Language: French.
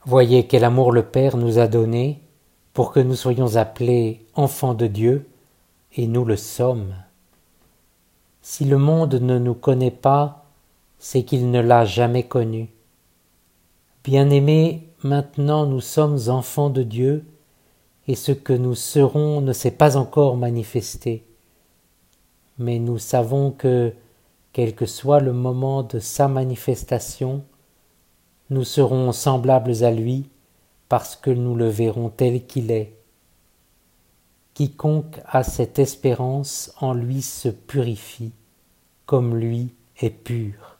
Voyez quel amour le Père nous a donné pour que nous soyons appelés enfants de Dieu, et nous le sommes. Si le monde ne nous connaît pas, c'est qu'il ne l'a jamais connu. Bien-aimés, maintenant nous sommes enfants de Dieu, et ce que nous serons ne s'est pas encore manifesté. Mais nous savons que, quel que soit le moment de sa manifestation, nous serons semblables à lui parce que nous le verrons tel qu'il est. Quiconque a cette espérance en lui se purifie, comme lui est pur.